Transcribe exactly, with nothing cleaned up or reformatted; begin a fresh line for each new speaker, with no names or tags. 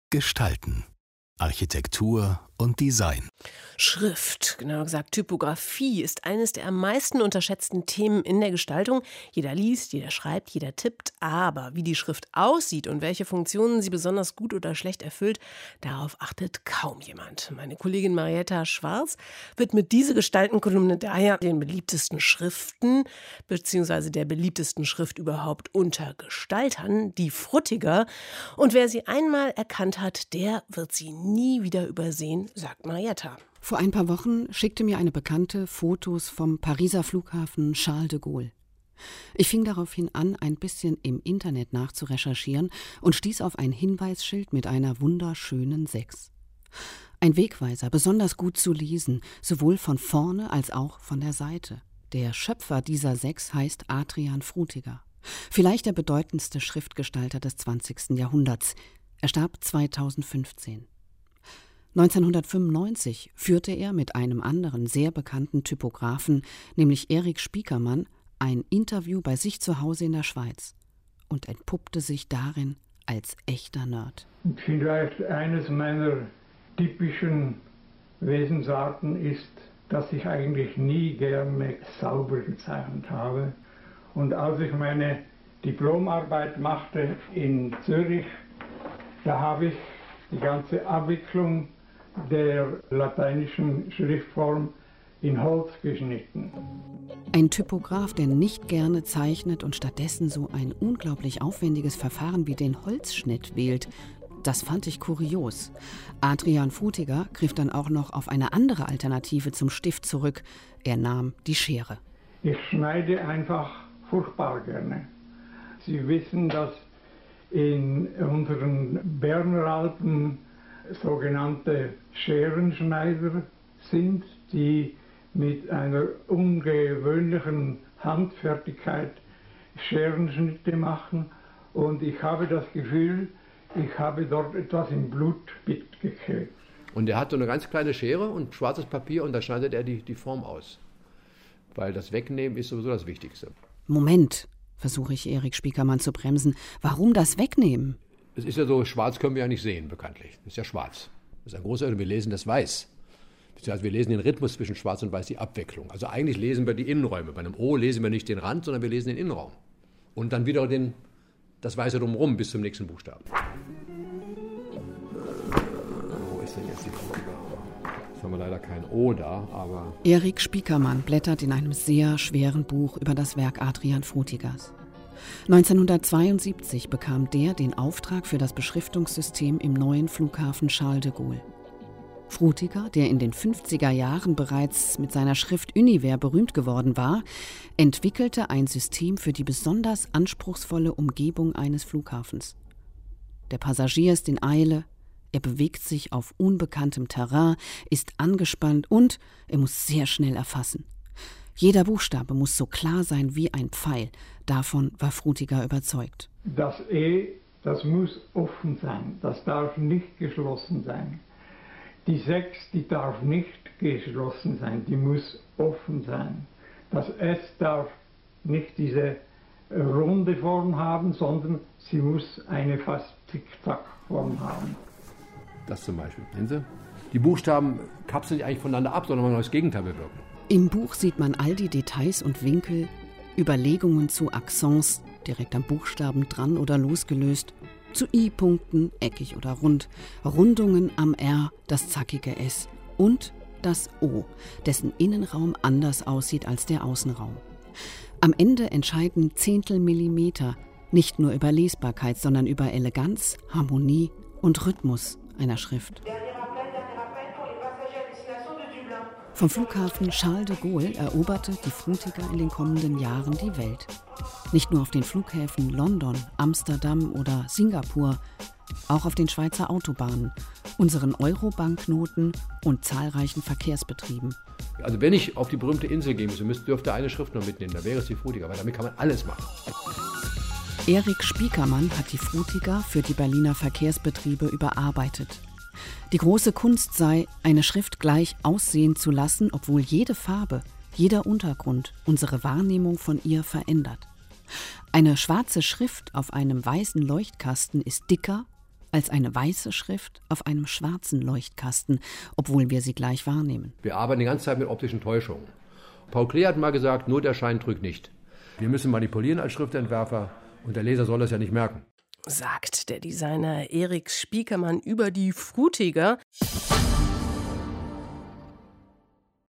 Gestalten. Architektur und Design.
Schrift, genauer gesagt Typografie, ist eines der am meisten unterschätzten Themen in der Gestaltung. Jeder liest, jeder schreibt, jeder tippt. Aber wie die Schrift aussieht und welche Funktionen sie besonders gut oder schlecht erfüllt, darauf achtet kaum jemand. Meine Kollegin Marietta Schwarz wird mit dieser Gestaltenkolumne daher den beliebtesten Schriften bzw. der beliebtesten Schrift überhaupt unter Gestaltern, die Frutiger. Und wer sie einmal erkannt hat, der wird sie nie wieder übersehen, sagt Marietta.
Vor ein paar Wochen schickte mir eine Bekannte Fotos vom Pariser Flughafen Charles de Gaulle. Ich fing daraufhin an, ein bisschen im Internet nachzurecherchieren und stieß auf ein Hinweisschild mit einer wunderschönen sechs. Ein Wegweiser, besonders gut zu lesen, sowohl von vorne als auch von der Seite. Der Schöpfer dieser sechs heißt Adrian Frutiger. Vielleicht der bedeutendste Schriftgestalter des zwanzigsten Jahrhunderts. Er starb zweitausendfünfzehn. neunzehnhundertfünfundneunzig führte er mit einem anderen sehr bekannten Typografen, nämlich Erik Spiekermann, ein Interview bei sich zu Hause in der Schweiz und entpuppte sich darin als echter Nerd.
Vielleicht eines meiner typischen Wesensarten ist, dass ich eigentlich nie gerne sauber gezeichnet habe. Und als ich meine Diplomarbeit machte in Zürich, da habe ich die ganze Abwicklung der lateinischen Schriftform in Holz geschnitten.
Ein Typograf, der nicht gerne zeichnet und stattdessen so ein unglaublich aufwendiges Verfahren wie den Holzschnitt wählt, das fand ich kurios. Adrian Frutiger griff dann auch noch auf eine andere Alternative zum Stift zurück. Er nahm die Schere.
Ich schneide einfach furchtbar gerne. Sie wissen, dass in unseren Berner Alpen sogenannte Scherenschneider sind, die mit einer ungewöhnlichen Handfertigkeit Scherenschnitte machen. Und ich habe das Gefühl, ich habe dort etwas im Blut mitgekriegt.
Und er hat so eine ganz kleine Schere und schwarzes Papier und da schneidet er die, die Form aus. Weil das Wegnehmen ist sowieso das Wichtigste.
Moment, versuche ich Erik Spiekermann zu bremsen. Warum das Wegnehmen?
Es ist ja so, schwarz können wir ja nicht sehen, bekanntlich. Das ist ja schwarz. Das ist ein großer Unterschied. Wir lesen das weiß. Also wir lesen den Rhythmus zwischen schwarz und weiß, die Abwechslung. Also eigentlich lesen wir die Innenräume. Bei einem O lesen wir nicht den Rand, sondern wir lesen den Innenraum. Und dann wieder den, das Weiße drumherum bis zum nächsten Buchstaben. Wo ist denn jetzt die Frutiger? Jetzt haben wir leider kein O da, aber...
Erik Spiekermann blättert in einem sehr schweren Buch über das Werk Adrian Frutigers. neunzehnhundertzweiundsiebzig bekam der den Auftrag für das Beschriftungssystem im neuen Flughafen Charles de Gaulle. Frutiger, der in den fünfziger Jahren bereits mit seiner Schrift Univers berühmt geworden war, entwickelte ein System für die besonders anspruchsvolle Umgebung eines Flughafens. Der Passagier ist in Eile, er bewegt sich auf unbekanntem Terrain, ist angespannt und er muss sehr schnell erfassen. Jeder Buchstabe muss so klar sein wie ein Pfeil. Davon war Frutiger überzeugt.
Das E, das muss offen sein, das darf nicht geschlossen sein. Die sechs, die darf nicht geschlossen sein, die muss offen sein. Das S darf nicht diese runde Form haben, sondern sie muss eine fast Zickzack-Form haben.
Das zum Beispiel. Sehen Sie? Die Buchstaben kapseln sich eigentlich voneinander ab, sondern wollen das Gegenteil bewirken.
Im Buch sieht man all die Details und Winkel, Überlegungen zu Accents, direkt am Buchstaben dran oder losgelöst, zu I-Punkten, eckig oder rund, Rundungen am R, das zackige S und das O, dessen Innenraum anders aussieht als der Außenraum. Am Ende entscheiden Zehntelmillimeter nicht nur über Lesbarkeit, sondern über Eleganz, Harmonie und Rhythmus einer Schrift. Vom Flughafen Charles de Gaulle eroberte die Frutiger in den kommenden Jahren die Welt. Nicht nur auf den Flughäfen London, Amsterdam oder Singapur, auch auf den Schweizer Autobahnen, unseren Euro-Banknoten und zahlreichen Verkehrsbetrieben.
Also wenn ich auf die berühmte Insel gehen müsste, dürfte eine Schrift noch mitnehmen, da wäre es die Frutiger, weil damit kann man alles machen.
Erik Spiekermann hat die Frutiger für die Berliner Verkehrsbetriebe überarbeitet. Die große Kunst sei, eine Schrift gleich aussehen zu lassen, obwohl jede Farbe, jeder Untergrund unsere Wahrnehmung von ihr verändert. Eine schwarze Schrift auf einem weißen Leuchtkasten ist dicker, als eine weiße Schrift auf einem schwarzen Leuchtkasten, obwohl wir sie gleich wahrnehmen.
Wir arbeiten die ganze Zeit mit optischen Täuschungen. Paul Klee hat mal gesagt, nur der Schein trügt nicht. Wir müssen manipulieren als Schriftentwerfer und der Leser soll das ja nicht merken.
Sagt der Designer Erik Spiekermann über die Frutiger.